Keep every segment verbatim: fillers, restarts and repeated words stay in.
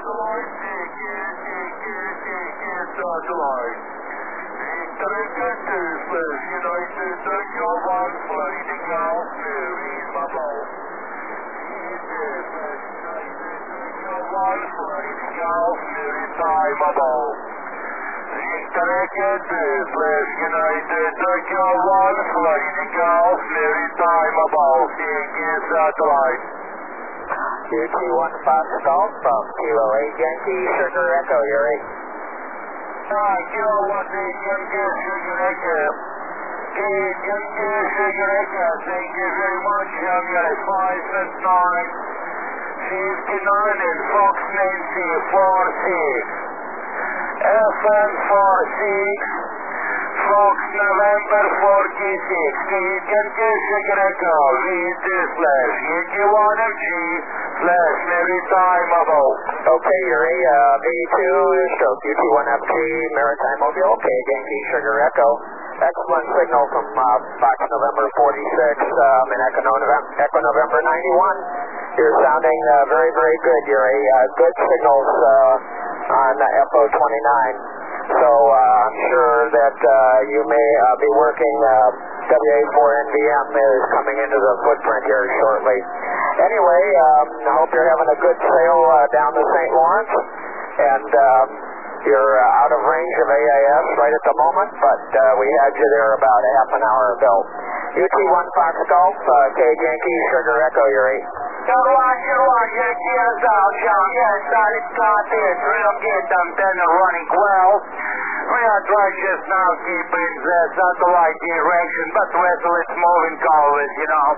satellite, take it, take it, take it, satellite. Victor Echo slash United Echo one, Florida Golf, Mary, Mabo. Victor slash United Echo one, Florida Golf, Mary, Time, Mabo. Victor Echo slash United Echo one, Florida Golf, Mary, Time, Mabo. Take it, satellite. U T one Fox Golf from Kilo eight Yankee, Sugar Echo, you're eight. Uh, Kilo one eight Yankee, Sugar Echo. Kid Yankee, Sugar Echo, thank you very much. I'm at five and nine, fifty-nine and Fox Nancy four six. F N four six, Fox November forty-six. Kid Yankee, Sugar Echo, V two slash Yankee one M G. Slash Maritime Mobile. Okay, Yuri, uh, V two, stroke U T one F G, Maritime Mobile. Okay, Yankee Sugar Echo. Excellent signal from uh, Fox November forty-six um, and Echo November, Echo November ninety-one. You're sounding uh, very, very good, Yuri. Uh, good signals uh, on uh, F O twenty-nine. So uh, I'm sure that uh, you may uh, be working, uh, W A four N V M is coming into the footprint here shortly. Anyway, um, I hope you're having a good sail uh, down the Saint Lawrence, and um, you're uh, out of range of A I S right at the moment, but uh, we had you there about a half an hour ago. U T one Fox Golf, uh, K Yankee, Sugar Echo, you're eight. Sugar one, Sugar one, Yankee, yes, out, John, yes, solid start there, real good, I'm then running well. We are trying just now keeping the satellite direction, but the vessel is moving always, you know.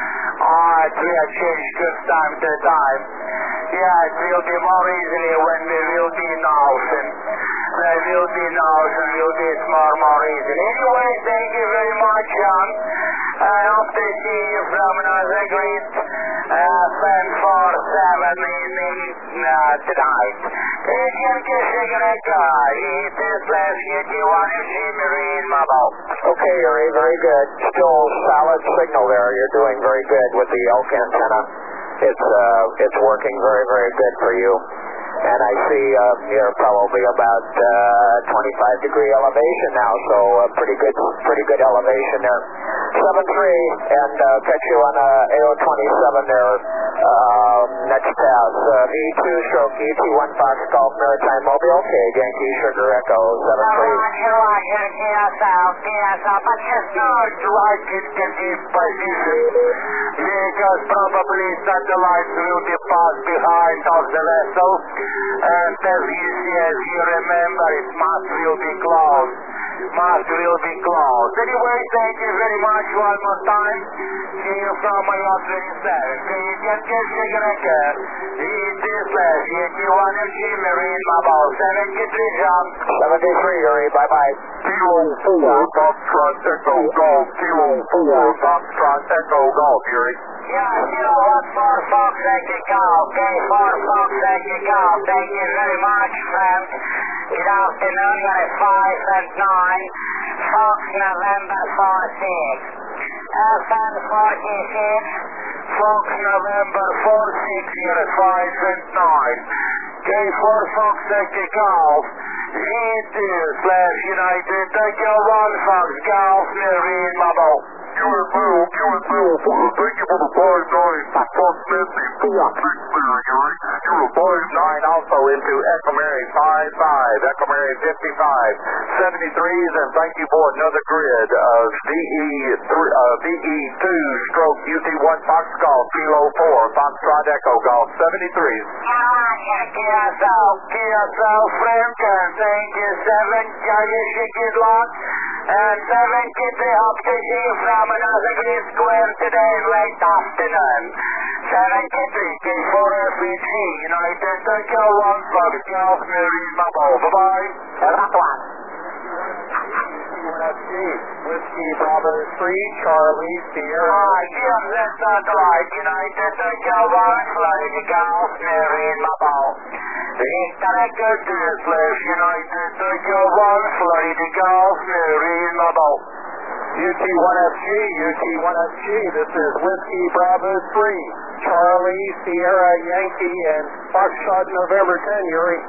Oh, it will change just time to time. Yeah, it will be more easily when we will be in ocean. They will be in ocean, will be more, more easily. Anyway, thank you very much, John. I hope to see you from another great uh, fan for seven evening uh, tonight. Take care, Sugar Echo. It is last year, you want to see Marine Mobile. Okay, Yuri, very good. Still solid signal there. You're doing very good with the elk antenna. It's uh, it's working very, very good for you. And I see uh, you're probably about uh, twenty-five degree elevation now, so uh, pretty good, pretty good elevation there. seven three, and uh, catch you on a A O twenty-seven there. Uh, next pass, uh, V two stroke U T one Fox Golf Maritime Mobile. Okay, Yankee Sugar Echo seven three. But just not right in the deep position, because probably satellites will be passed behind of the vessel, and as you see, as you remember, it must will be closed. Must will be closed. Anyway, thank you very much one more time. See you from my twenty-seven. Can you get your Sugar Echo? It is last Yankee one M G Marine Mobile seventy-three, John. seventy-three, Yuri, bye-bye. Kilo four, Foxtrot Echo Golf. Kilo four, Foxtrot Echo Golf, Yuri. Yeah, Kilo one four, Fox Echo Golf. K four, Fox Echo Golf. Thank you very much, friend. Good afternoon, you're at five and nine. Fox November four six. F N forty-six. Fox November four six, you're at five and nine. K four, Fox Echo Golf. V two slash United Echo one, Fox Golf, Marine Mobile. You are blue, you are blue, thank you for the five nine, Fox Nancy four six there, Yuri. You are five nine also into Echo Mary five five, Echo Mary fifty-five, seventy-threes, and thank you for another grid of V E two stroke U T one Fox Golf, Kilo four, Foxtrot Echo Golf, seventy-threes. K S L, K S L, friend, and thank you, seven, I wish you good luck, and seven, get the up to see you from another green square today, late afternoon. seven, get the K four F E G, United Echo one, Fox Golf, Marine Mobile, bye-bye. That's one. Whiskey Bravo three, Charlie Sierra. Ah, yes, that's not right. United Echo one, Florida Golf, Marine Mobile. Victor Echo two slash United Echo one, Florida Golf, Marine Mobile. U T one F G, U T one F G, this is Whiskey Bravo three, Charlie, Sierra, Yankee, and Foxtrot November ten, Yuri.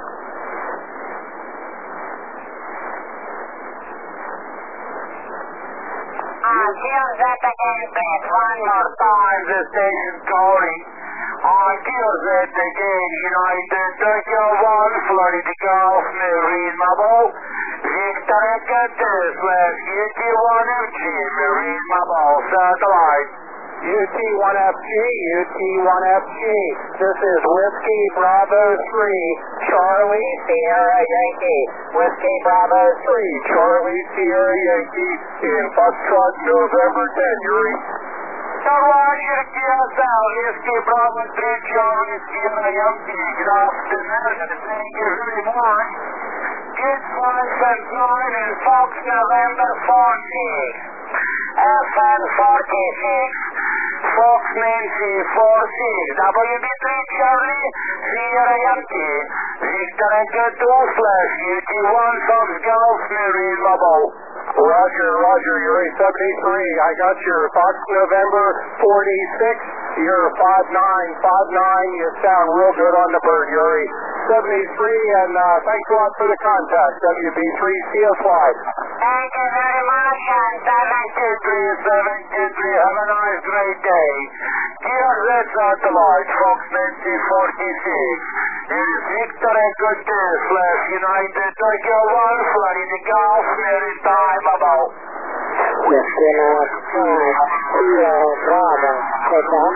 Uh, Jim Zeta Gateway, one more time, the station calling. On Kilo Zeta Gate, United Tokyo one, Florida Golf, Marine Mobile, Victor Echo two, slash U T one F G, Marine Mobile, satellite. U T one F G, U T one F G, this is Whiskey Bravo three, Charlie, Sierra, Yankee, Whiskey Bravo three, Charlie, Sierra, Yankee, in Foxtrot November ten, Yuri. Roger, Q S L, Whiskey Bravo three, Charlie, Sierra, Yankee, good afternoon, thank you very much. Kid five and nine and Fox November fourteen, F N forty-six, Fox Nancy forty-six, W B three Charlie, Sierra Yankee, Victor Echo two slash U T one Fox Golf, Marine Mobile. Roger, Roger, Yuri seventy-three, I got your Fox November forty-six, you're five nine, five nine, you sound real good on the bird, Yuri. seventy-three, and uh, thanks a lot for the contact, W B three, see you fly. Thank you very much, and seven two three, seven two three, have a nice, great day. Here is satellite, Fox Nancy forty-six. This is Victor Echo two slash United Tokyo one, Florida Golf, Maritime Mobile. Whiskey five, Kilo Bravo, take off.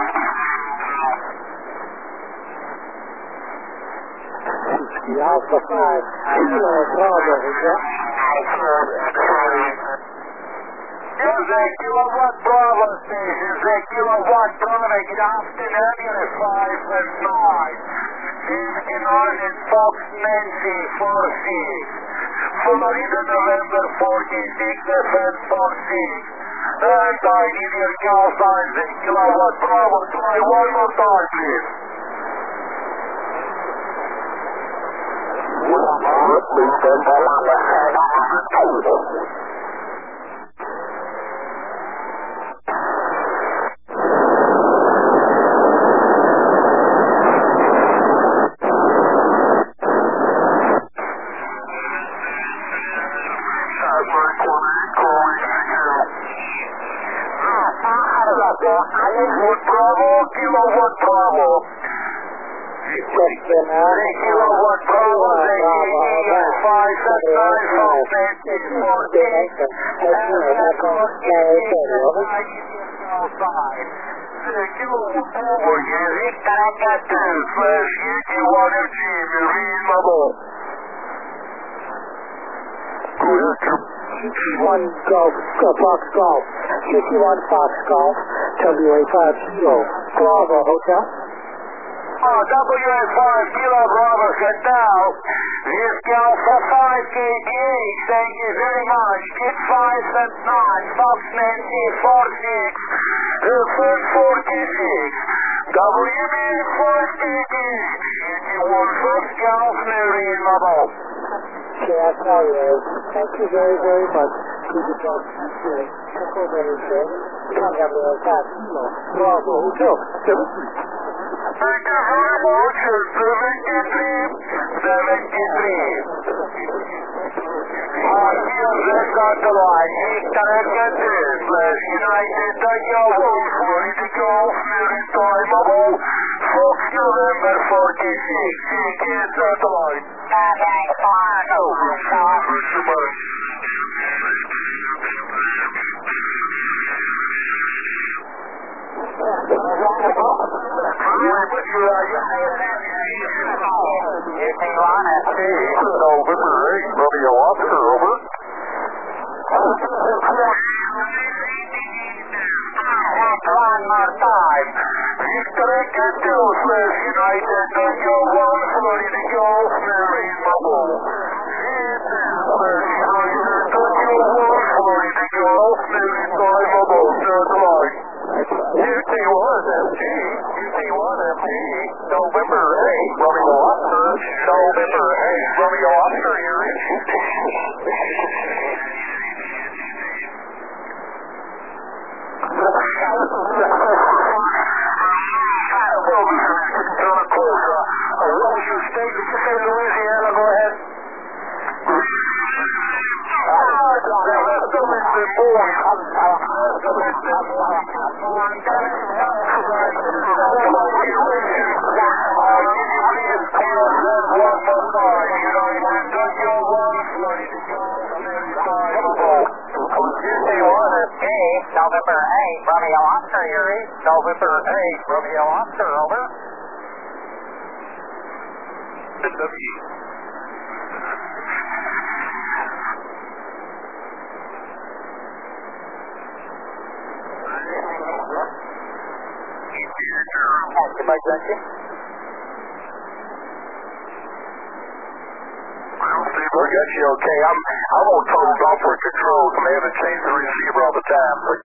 Whiskey Alpha five, Kilo Bravo, take off. Here's a Kilowatt Bravo station, a Kilowatt Bravo, good afternoon, you're five and nine. fifty-nine and Fox Nancy forty-six. Florida November forty-six, F N forty-six. And I need your call signs in Kilowatt Bravo. Try one more time, please. Kilowatt Bravo, Kilowatt Bravo. Kilowatt Bravo, five seven nine, Fox Nancy fourteen. Kilowatt Bravo, Victor Echo two, slash U T one F G, Marine Mobile. U T one Golf, Fox Golf, U T one Fox Golf, W A five Kilo, Bravo Hotel. Oh, W A five Kilo Bravo Hotel. This Alpha five K G H, thank you very much. Kid five and nine, Fox Nancy forty-six, F N forty-six, W B forty-six, U T one Fox Golf, Marine Mobile. Okay, I tell you, thank you very, very much. Keep it up. Check over everything. Come have a little time. Bravo Hotel. Thank you very much. seventy-three, seventy-three. Uh, here's the satellite. Victor Echo two, slash United Tokyo one, Florida Golf, Maritime Mobile, Fox November forty-six. Thank you, satellite. Thank you. Anything on it? November eight, Romeo Oscar, over. That's one more time. Victor Echo two, slash United Tokyo one, Florida Golf, Marine Mobile. United Tokyo one, Florida Golf, Maritime Mobile, satellite. U T one F G, U T one F G, November eight, Romeo Oscar, November eight, Romeo Oscar, here is State, did you say Louisiana? Go ahead. November eight, Romeo Oscar, Yuri. November eight, Romeo Oscar, over. It's W. Active by Junction. We got you okay. I'm, I'm on total golf for controls. I'm having to change the receiver all the time.